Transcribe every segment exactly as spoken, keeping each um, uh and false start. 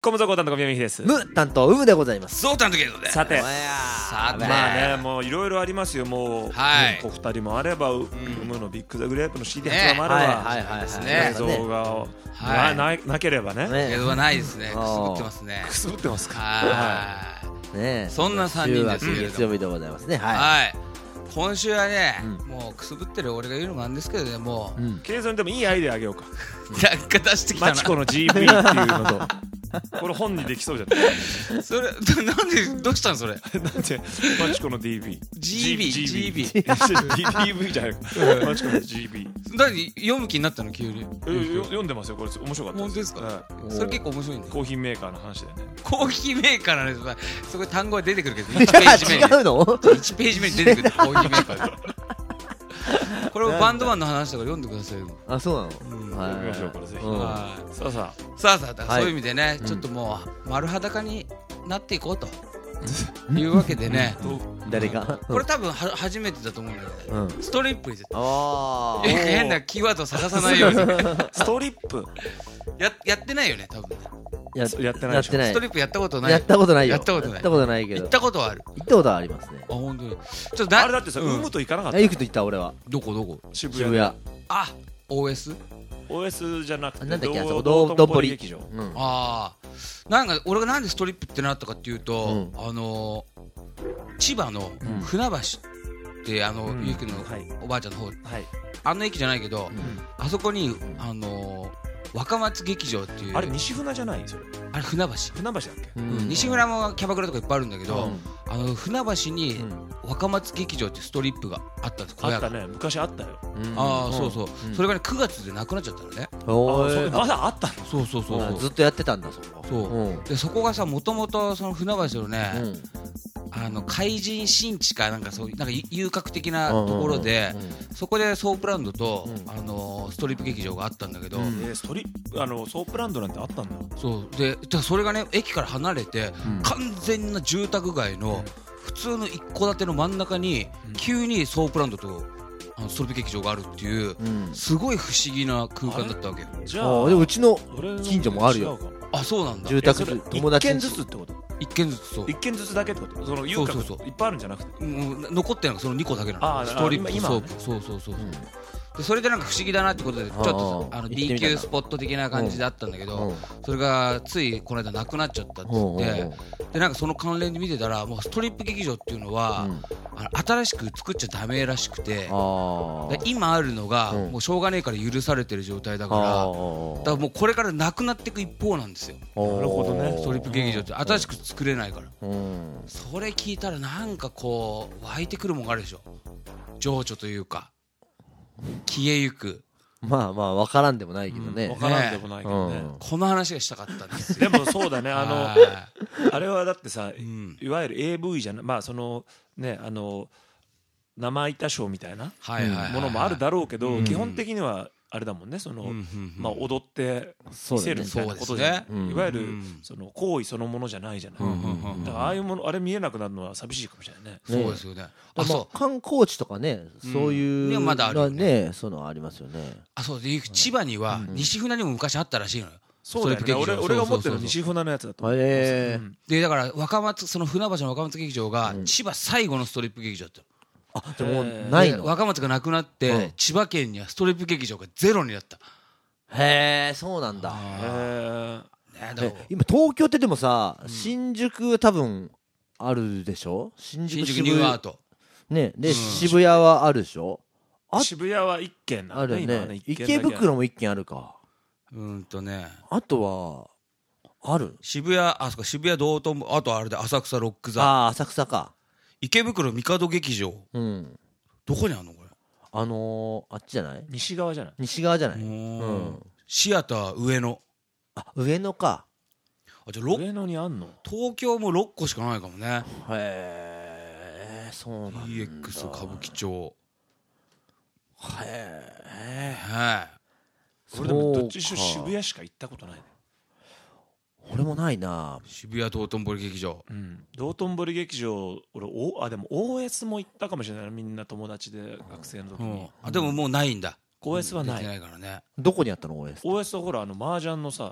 コムザコ担当宮美です。 ム担当ウムでございます。 そう担当ゲートで。 さてさてまあね、もういろいろありますよ。もう、 はい、 お二人もあれば、ウムのビッグザグレープの シーディー 発売もあれば、映像がななければね。 映像はないですね。くすぶってますね。 くすぶってますか。 はい。ね、そんな三人ですけれども。 月曜日でございますね。 はい。今週はね、もうくすぶってる俺が言うのもなんですけどね、もう。 ケイゾンでもいいアイデアあげようか。 なんか出してきたな。 マチコの ジーブイ っていうのと。これ本にできそうじゃない。 それなんでどうしたのそれ。 なんでマチコの ディービー。 ジービー ジービー。 ディーブイ じゃない。マチコの ジービー。 何読む気になったの急に。 読んでますよこれ面白かった。 本当ですか。それ結構面白いんで。 コーヒーメーカーの話だよね。 コーヒーメーカーなんです。そこ単語が出てくるけどいちページ目に。 違うの？ いちページ目に出てくるコーヒーメーカー。これをバンドマンの話とか読んでくださいよ。 あ、そうなの。 読みましょうこれぜひ。さあさあさあさあ、そういう意味でね、ちょっともう丸裸になっていこうというわけでね。 誰が？ これ多分は初めてだと思うんだけどね。ストリップにああ。変なキーワードを探さないように。 ストリップややってないよね多分。 ややってない。 やってない。 ストリップやったことない。 やったことないよ。 やったことない。 やったことないけど。 行ったことはある。 行ったことはありますね。 あ、本当に。ちょっとあれだってさ、ウムと行かなかった。 行くと行った俺は。 どこどこ？ 渋谷。渋谷。 あ、オーエス？ オーエス じゃなくてなんだっけ、 道頓堀劇場。 ああ、なんか俺がなんでストリップってなったかっていうと、あの千葉の船橋ってあのゆうきのおばあちゃんの方、あの駅じゃないけど、あそこにあの若松劇場っていう。 あれ西船じゃないそれ。 あれ船橋。 船橋だっけ。 西船もキャバクラとかいっぱいあるんだけど、あの船橋に若松劇場ってストリップがあったんです。 あったね、昔あったよ。 ああ、そうそう。それがねくがつでなくなっちゃったのね。 まだあったの。 そうそうそう。 ずっとやってたんだそこ。 そうでそこがさ、もともとその船橋のね、あの怪人新地かなんかそういうなんか遊郭的なところで、そこでソープランドとあのストリップ劇場があったんだけど、 ストリあのソープランドなんてあったんだ。 そうで、それがね駅から離れて完全な住宅街の普通の一戸建ての真ん中に急にソープランドとあのストリップ劇場があるっていうすごい不思議な空間だったわけよ。 じゃあでうちの近所もあるよ。 あ、そうなんだ。 住宅地友達一軒ずつってこと？ 一軒ずつ。そう、 一軒ずつだけってこと？その遊郭いっぱいあるんじゃなくて、 残ってるのがそのにこだけなの。ストリップとソープ。そうそうそう。でそれでなんか不思議だなってことでちょっとあの B 級スポット的な感じであったんだけど、それがついこの間なくなっちゃったって言って、でなんかその関連で見てたら、もうストリップ劇場っていうのはあの新しく作っちゃダメらしくて、で今あるのがもうしょうがねえから許されてる状態だから、だからもうこれからなくなっていく一方なんですよ。 なるほどね。 ストリップ劇場って新しく作れないから、それ聞いたらなんかこう湧いてくるもんがあるでしょ。情緒というか消えゆく。 まあまあ分からんでもないけどね。 分からんでもないけどね。 この話がしたかったんですよ。 でもそうだね、あのあれはだってさ、いわゆる エーブイ じゃな、まあそのね、あの生板ショーみたいなものもあるだろうけど、基本的にはあれだもんね、そのまあ踊って見せるみたいなことじゃ、いわゆるその行為そのものじゃないじゃない。だからああいうもの、あれ見えなくなるのは寂しいかもしれないね。 そうですよね。 あ、そう観光地とかね、そういうまだあるね、 そういうのありますよね。 あ、そうで、千葉には西船にも昔あったらしいのよ。 そうだよね。俺俺が思ってるの西船のやつだと。 でだから若松、その船橋の若松劇場が千葉最後のストリップ劇場だった。 あ、でもないの。 若松がなくなって千葉県にはストリップ劇場がゼロになった。 へえ、そうなんだ。今東京ってでもさ、新宿多分あるでしょ。新宿ニューアートね。で渋谷はあるでしょ。 渋谷は一軒あるね。池袋も一軒あるか。 うんとね、 あとはある。 渋谷、あそこ渋谷道頓堀、あとあれで浅草ロック座。 ああ、浅草か。 池袋帝劇場。うん。どこにあるのこれ。 あのー、あっちじゃない？ 西側じゃない？ 西側じゃない？うん。シアター上野。 あ、上野か。 あ、じゃあ上野にあんの？ 東京もろっこしかないかもね。 へえ、そうなんだ。 イーエックス 歌舞伎町。 へえ。 はい。 俺でもどっちにしろ渋谷しか行ったことないね。 俺もないな。 渋谷道頓堀劇場。 うん。道頓堀劇場、俺おあでも オーエス も行ったかもしれない。みんな友達で学生の時に。 あ、でももうないんだ。 オーエス はない。 ないからね。 どこにあったの オーエス？ オーエス はほらあの麻雀のさ、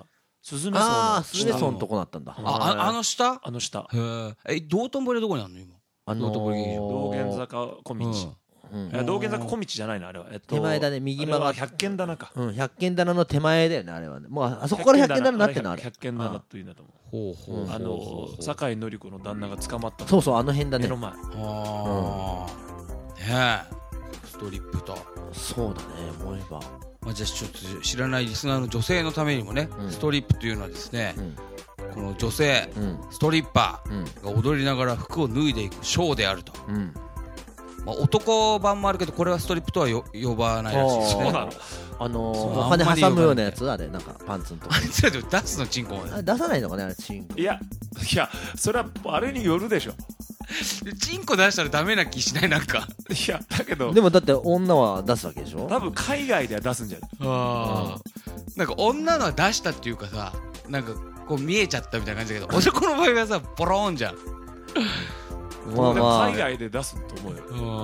スズメ村のスズメ村のとこだったんだ。 ああの下あの下え道頓堀はどこにあるの今道頓堀劇場道玄坂小道道玄坂小道じゃないのあれは手前だね右曲がって百軒棚か百軒棚の手前だよねあれはねもうあそこから百軒棚になってんのあれ百軒棚というんだと思うほうほうあの酒井紀子の旦那が捕まったそうそうあの辺だね目の前ああねえストリップとそうだね思えばまあじゃあちょっと知らないリスナーの女性のためにもねストリップというのはですねこの女性ストリッパーが踊りながら服を脱いでいくショーであるとまあ、男版もあるけどこれはストリップとはよ呼ばないらしいですね。 そうなのあのー、お金挟むようなやつあれなんかパンツのとこあいつらでも出すのチンコ出さないのかねあれチンコいやいやそれはあれによるでしょチンコ出したらダメな気しないなんかいやだけどでもだって女は出すわけでしょ多分海外では出すんじゃないあ、うん、なんか女のは出したっていうかさなんかこう見えちゃったみたいな感じだけど男の場合はさポローンじゃんまあまあ、海外で出すと思うよ、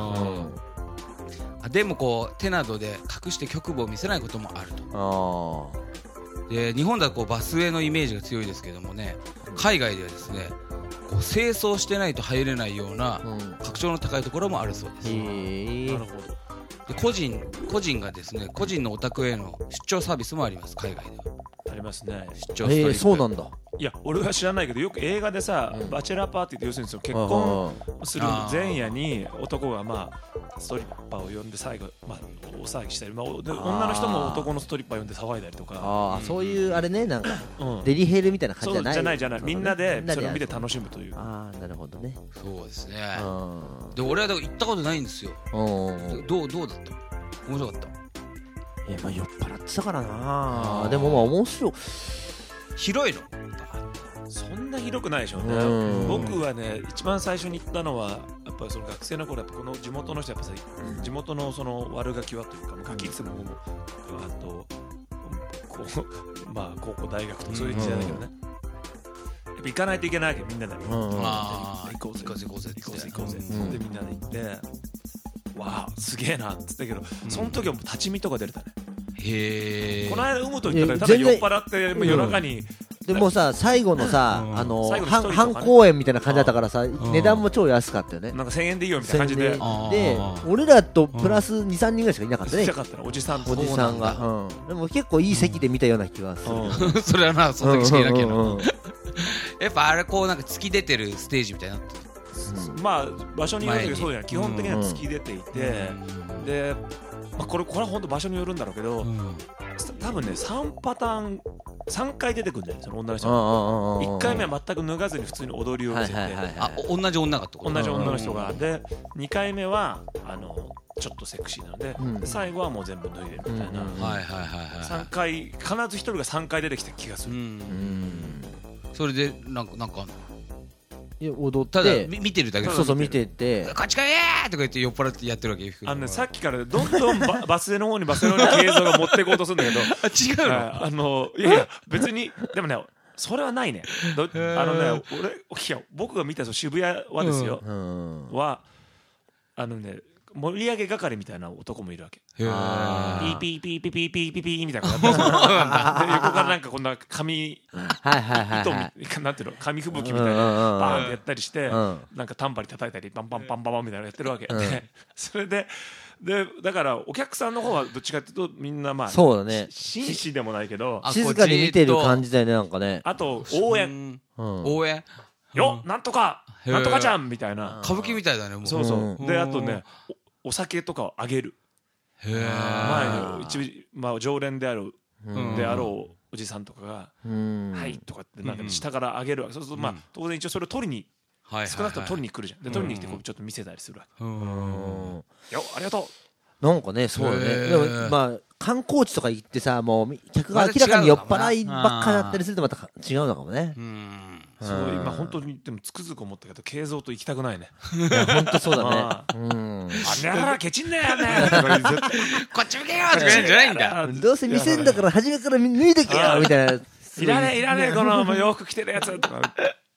うん、でもこう手などで隠して局部を見せないこともあるとあで日本ではこうバスへのイメージが強いですけどもね海外ではですねこう清掃してないと入れないような格調の高いところもあるそうです、うん、なるほどで個人個人がですね個人のお宅への出張サービスもあります海外ではありますね出張ストリップ、えー、そうなんだいや俺は知らないけどよく映画でさ、うん、バチェラーパーティーって要するにその結婚する前夜に男がまあストリッパーを呼んで最後、まあ、大騒ぎしたり、まあ、女の人も男のストリッパー呼んで騒いだりとかあ、うん、そういうあれねなんか、うん、デリヘルみたいな感じじゃないじゃないじゃないみんなでそれを見て楽しむというああなるほどねそうですねで俺はだから行ったことないんですよどうどうだった面白かったえまあ酔っ払ってたからなでもまあ面白い広いのそんな広くないでしょうね僕はね一番最初に行ったのはやっぱりその学生の頃やっぱこの地元の人やっぱさ、うん、地元のその悪ガキはというかガキってももあとこうまあ高校大学とかそういう時代だけどね、やっぱ行かないといけないわけみんなで、うん、あ行こうぜ行こうぜ行こうぜ行こうぜ行こうぜ、うん、でみんなで行ってわあすげえなって言ったけど、うん、その時はもう立ち見とか出れたねへえこの間産むと言ったらただ酔っ払って夜中に、うんでもさ最後のさ、うん、あの半公演みたいな感じだったからさ値段も超安かったよねなんかせんえんでいいよみたいな感じでで俺らとプラス にさんにんぐらいしかいなかったねおじさんおじさんが、うん、でも結構いい席で見たような気がする、うん、 それはなその時しかいなきゃなやっぱあれこうなんか突き出てるステージみたいになってる、うん、まあ場所によるけどそうじゃない基本的には突き出ていて、うん、で、まあ、これこれは本当場所によるんだろうけど、うん、多分ねさんパターンさんかい出てくるんだよその女の人がいっかいめは全く脱がずに普通に踊りを見せてあ同じ女がってこと同じ女の人がでにかいめはあのちょっとセクシーなので、うん、最後はもう全部脱いでるみたいなさんかい必ずひとりがさんかい出てきた気がする、うんうん、 それでなんかなんかいや踊ってただ見てるだけそうそう見ててこっちかえーとか言って酔っ払ってやってるわけあの、ね、さっきからどんどんバ, バス停の方にバス停の方に映像が持っていこうとするんだけどあ違うのあのいやいや別にでもねそれはないねあのね俺いや僕が見た渋谷はですよ、うん、はあのね盛り上げ係みたいな男もいるわけピーピーピーピーピーピーピーピーみたいな横からなんかこんな紙糸なんていうの紙吹雪みたいなバーンってやったりしてなんかタンバリ叩いたりパンパンパンパンみたいなのやってるわけそれででだからお客さんの方はどっちかっていうとみんなまあそうだね紳士でもないけど静かに見てる感じだよねなんかねあと応援応援よなんとかなんとかちゃんみたいな歌舞伎みたいだねもうそうそうであとねお酒とかをあげる前の一、まあ、常連であるであろうおじさんとかが「はい」とかってなんか下からあげるわけそうするとまあ当然一応それを取りに少なくとも取りに来るじゃんで取りに来てこうちょっと見せたりするわけよありがとうなんかねそうねでもまあ観光地とか行ってさもう客が明らかに酔っ払いばっかだったりするとまた違うのかもねそう今本当にでもつくづく思ったけど慶三と行きたくないねいや本当そうだねあんならケチんだよねこっち向けよとか言うんじゃないんだどうせ店んだから初めから脱いでけよみたいないらねえいらねえこの洋服着てるやつとか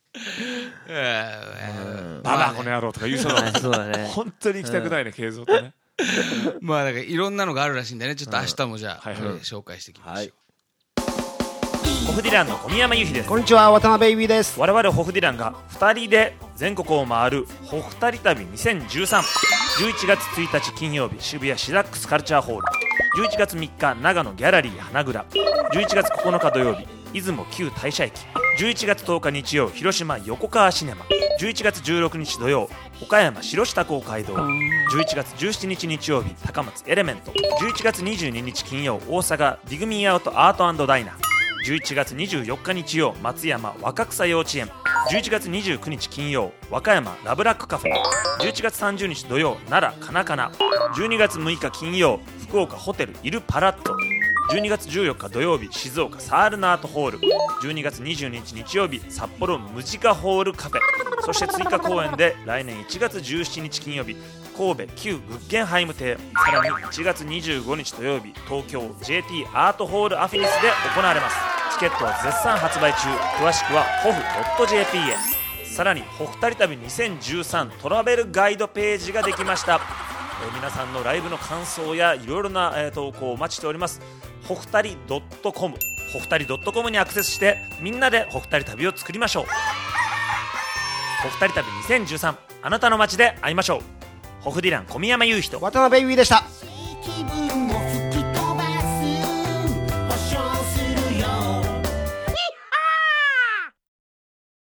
ババアこの野郎とか言うそうだね本当に行きたくないね慶三とねまあだからいろんなのがあるらしいんでねちょっと明日もじゃあ紹介していきましょうホフディランの小宮山由紀です。 こんにちは、渡辺ベイビーです。 我々ホフディランがふたりで全国を回るホフタリ旅にせんじゅうさん。じゅういちがつついたち金曜日、渋谷シダックスカルチャーホール。じゅういちがつみっか、長野ギャラリー花蔵。じゅういちがつここのか土曜日、出雲旧大社駅。じゅういちがつとおか日曜、広島横川シネマ。じゅういちがつじゅうろくにち土曜、岡山白下公会堂。じゅういちがつじゅうしちにち日曜日、高松エレメント。じゅういちがつにじゅうににち金曜、大阪ディグミーアウトアートダイナー。じゅういちがつにじゅうよっか日曜、松山若草幼稚園。じゅういちがつにじゅうくにち金曜、和歌山ラブラックカフェ。じゅういちがつさんじゅうにち土曜、奈良カナカナ。じゅうにがつむいか金曜、福岡ホテルイルパラット。じゅうにがつじゅうよっか土曜日、静岡サールナートホール。じゅうにがつにじゅうににち日曜日、札幌ムジカホールカフェ。そして追加公演で来年いちがつじゅうしちにち金曜日、神戸旧グッゲンハイム亭。さらにいちがつにじゅうごにち土曜日、東京 ジェーティー アートホールアフィニスで行われます。チケットは絶賛発売中。詳しくは ホフドットジェーピー へ。さらにホフタリ旅にせんじゅうさんトラベルガイドページができました。えー、皆さんのライブの感想やいろいろな、えー、投稿をお待ちしております。ホフタリ .com ホフタリ .com にアクセスしてみんなでホフタリ旅を作りましょう。ホフタリ旅にせんじゅうさん、あなたの街で会いましょう。ホフディラン小宮山雄飛と渡辺ベイビーでした。 気分